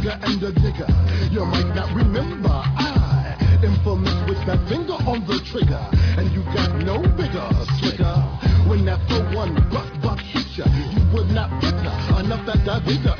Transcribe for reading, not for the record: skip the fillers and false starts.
digger and a digger. You might not remember I, infamous with that finger on the trigger, and you got no bigger slicker. When that for one buck hit ya, you would not bitter enough that I bigger